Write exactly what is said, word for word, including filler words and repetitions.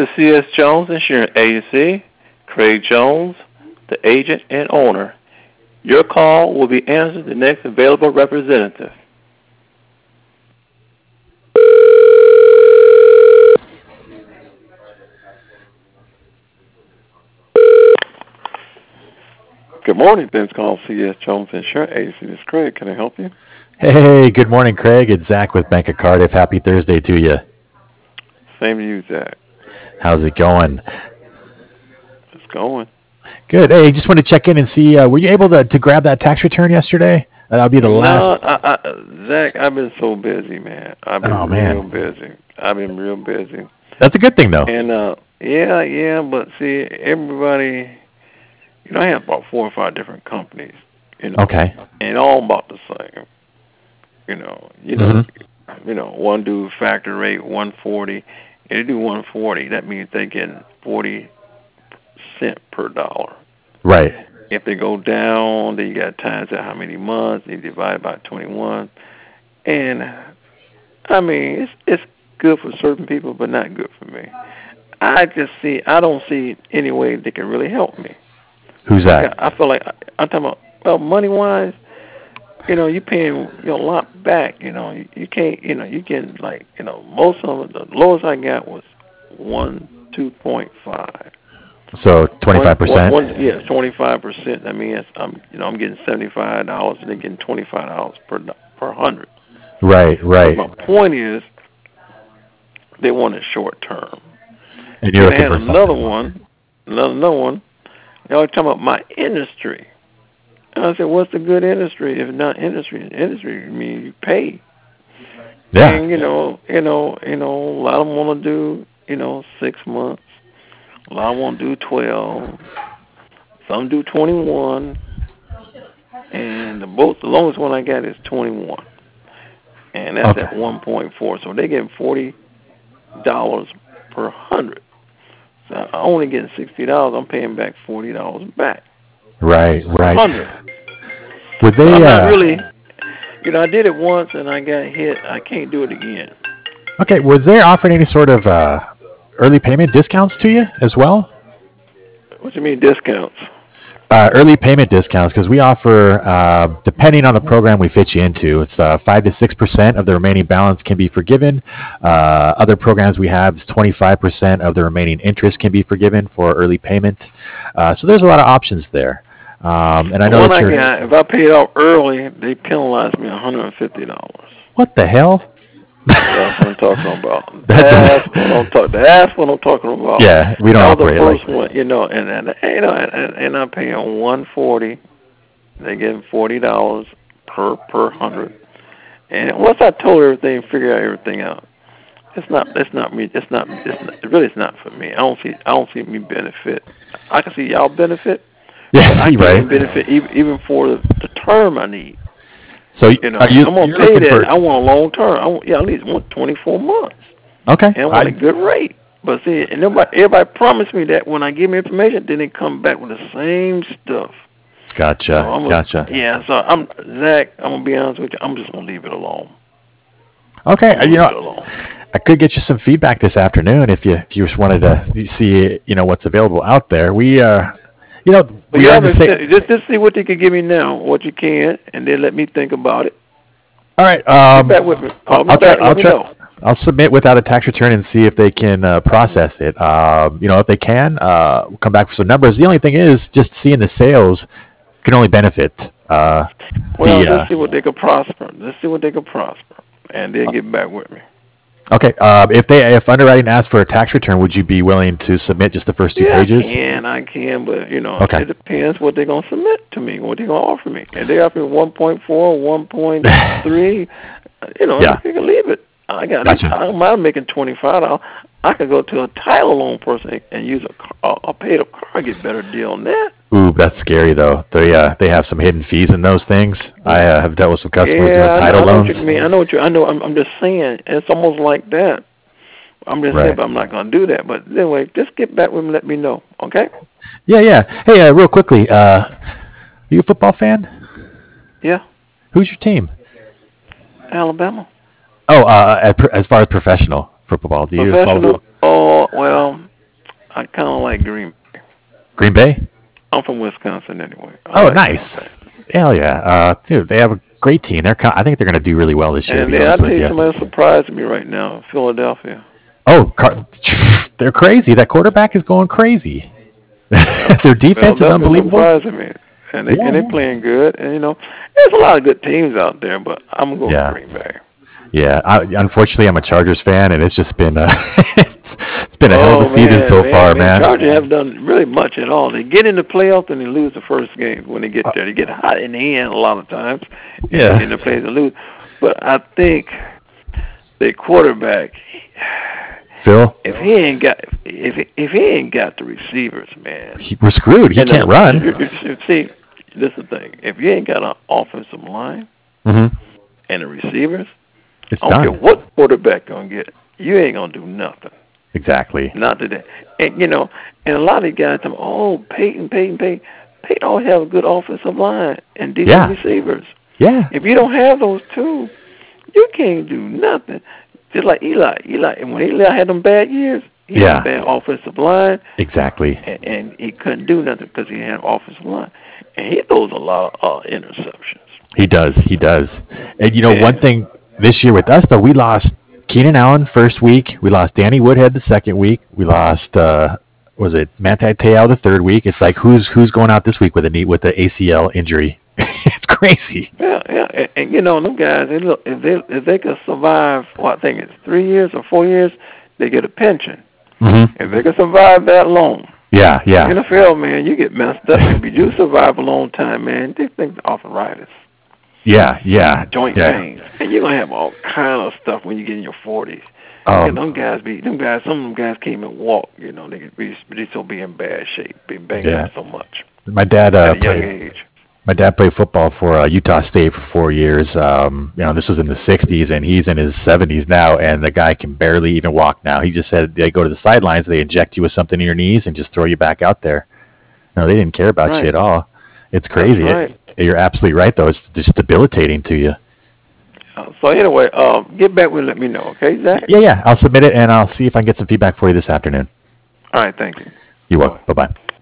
is C S. Jones Insurance Agency. Craig Jones, the agent and owner. Your call will be answered the next available representative. Good morning. Thanks for calling C S. Jones Insurance Agency. This is Craig. Can I help you? Hey, good morning, Craig. It's Zach with Bank of Cardiff. Happy Thursday to you. Same to you, Zach. How's it going? It's going. Good. Hey, just want to check in and see, uh, were you able to, to grab that tax return yesterday? Uh, That'll be the No, last. I, I, Zach, I've been so busy, man. I've been Oh, real man. busy. I've been real busy. That's a good thing, though. And, uh, yeah, yeah, but see, everybody, you know, I have about four or five different companies, you know, Okay. and all about the same. You know, you know, mm-hmm. you know, one do factor rate one forty. If they do one forty, that means they get forty cent per dollar. Right. If they go down, then you got times out how many months. You divide by twenty-one, and I mean, it's it's good for certain people, but not good for me. I just see, I don't see any way they can really help me. Who's that? I, I feel like I'm talking about, well, money wise. You know, you're paying you know, a lot back. You know, you, you can't. You know, you can like. You know, most of them, the lowest I got was one two point five. So twenty-five percent. One, one, yeah, twenty-five percent. I mean, it's, I'm you know I'm getting seventy-five dollars, and they're getting twenty-five dollars per per hundred. Right, right. But my point is, they want it short term. And you're and looking I had for another something. one, another, another one. They always talking about my industry. And I said, what's the good industry if not industry? Industry, I mean, you pay. Yeah. And, you know, you know, you know, a lot of them want to do, you know, six months. A lot of them want to do twelve. Some do twenty-one. And the both, the longest one I got is twenty-one. And that's Okay. at one point four. So they get forty dollars per hundred. So I only getting sixty dollars. I'm paying back forty dollars back. Right, right. Hundred. Would they? So I'm not uh, really. You know, I did it once and I got hit. I can't do it again. Okay. Was they offering any sort of uh, early payment discounts to you as well? What do you mean discounts? Uh, early payment discounts, because we offer, uh, depending on the program we fit you into, it's uh, five to six percent of the remaining balance can be forgiven. Uh, other programs we have is twenty-five percent of the remaining interest can be forgiven for early payment. Uh, so there's a lot of options there. Um, and I The know one that I you're. got, if I pay it off early, they penalize me one hundred fifty dollars. What the hell? That's what I'm talking about. That That's doesn't- what I'm talking. That's what I'm talking about. Yeah, we don't That was the operate first like. one, you know, and and you know, and, and I'm paying one forty. They get forty dollars per per hundred. And once I told everything, figure out everything out, it's not. It's not me. It's not. It's not, it really, it's not for me. I don't see. I don't see me benefit. I can see y'all benefit. Yeah, I can't right. even benefit even, even for the, the term I need. So You know, are you? I'm gonna You're pay looking that. for. I want a long term. I want, yeah, at least want twenty-four months, Okay. and I want I, a good rate. But see, and nobody, everybody promised me that when I give me information, then they come back with the same stuff. gotcha. So I'm Gotcha. A, yeah, so I'm Zach. I'm gonna be honest with you. I'm just gonna leave it alone. Okay. I'm gonna You leave it know, alone. I could get you some feedback this afternoon if you if you just wanted to see you know what's available out there. We uh, you know, But we yeah, are in the but same. just just see what they can give me now, what you can, and then let me think about it. All right. Get Um, back with me. Call me I'll try. back and I'll let me try. know. I'll submit without a tax return and see if they can uh, process it. Um, you know, if they can, uh, we'll come back with some numbers. The only thing is, just seeing the sales can only benefit uh, Well, the. let's Uh, see what they could prosper. Let's see what they could prosper, and then get back with me. okay. Uh, if they if underwriting asks for a tax return, would you be willing to submit just the first two Yeah, I pages? can, I can, but you know, Okay. it depends what they're gonna submit to me, what they're gonna offer me. If they offer me one point four, one point three, you know, Yeah. you can leave it. I got. Gotcha. I don't mind making twenty five dollars. I could go to a title loan person and use a car, a paid up car, get better deal on that. Ooh, that's scary though. They uh, they have some hidden fees in those things. I uh, have dealt with some customers Yeah, doing I know, title I know what loans. you mean. I know what you. I know. I'm, I'm just saying. It's almost like that. I'm just saying, Right. but I'm not gonna do that. But anyway, just get back with me. Let me know, okay? Yeah, yeah. Hey, uh, real quickly, uh, are you a football fan? Yeah, Who's your team? Alabama. Oh, uh, as as far as professional football, do you follow? Professional. Oh well, I kind of like Green. Green Bay? I'm from Wisconsin anyway. I Oh, like nice. Hell yeah. Uh, dude, they have a great team. They're. I think they're going to do really well this year. And yeah, I tell you, somebody surprising me right now. Philadelphia. Oh, Car- they're crazy. That quarterback is going crazy. Their defense is unbelievable. Surprising me. And they yeah. and they're playing good. And you know, there's a lot of good teams out there, but I'm going yeah. Green Bay. Yeah, I, unfortunately, I'm a Chargers fan, and it's just been uh, it's been a hell of a oh, season man, so man, far, man. man. Chargers haven't done really much at all. They get in the playoffs and they lose the first game when they get there. They get hot in the end a lot of times. Yeah, in the playoffs and lose. But I think the quarterback, Phil, if he ain't got if if he ain't got the receivers, man, he, we're screwed. He and can't the, run. See, this is the thing. If you ain't got an offensive line mm-hmm. and the receivers. It's I don't done. care what quarterback gonna get. You ain't gonna do nothing. Exactly. Not today. And you know, and a lot of these guys tell me, "Oh, Peyton, Peyton, Peyton." Peyton always have a good offensive line and decent yeah. receivers. Yeah. If you don't have those two, you can't do nothing. Just like Eli. Eli, and when Eli had them bad years, he yeah. had a bad offensive line. Exactly. And, and he couldn't do nothing because he had an offensive line, and he throws a lot of uh, interceptions. He does. He does. And you know, and, one thing. This year with us, though, we lost Keenan Allen first week. We lost Danny Woodhead the second week. We lost, uh, was it Manti Te'o the third week? It's like, who's who's going out this week with a knee with the A C L injury? It's crazy. Yeah, yeah. And, and you know, them guys, they look, if they if they could survive, well, I think it's three years or four years, they get a pension. Mm-hmm. If they can survive that long. Yeah, yeah. In the field, man, you get messed up. If you do survive a long time, man, they think arthritis. Yeah, yeah, joint yeah. pains, and you're gonna have all kind of stuff when you get in your forties. Um, and them guys be, them guys, some of them guys can't even walk. You know, they could be, they still be in bad shape, being banged yeah. up so much. My dad uh, at a young played. Age. My dad played football for uh, Utah State for four years. Um, you know, this was in the sixties, and he's in his seventies now, and the guy can barely even walk now. He just said they go to the sidelines, they inject you with something in your knees, and just throw you back out there. No, they didn't care about right. you at all. It's crazy. That's right. It, you're absolutely right, though. It's just debilitating to you. Uh, so anyway, uh, get back with and let me know, okay, Zach? Yeah, yeah. I'll submit it, and I'll see if I can get some feedback for you this afternoon. All right, thank you. You're welcome. Bye-bye.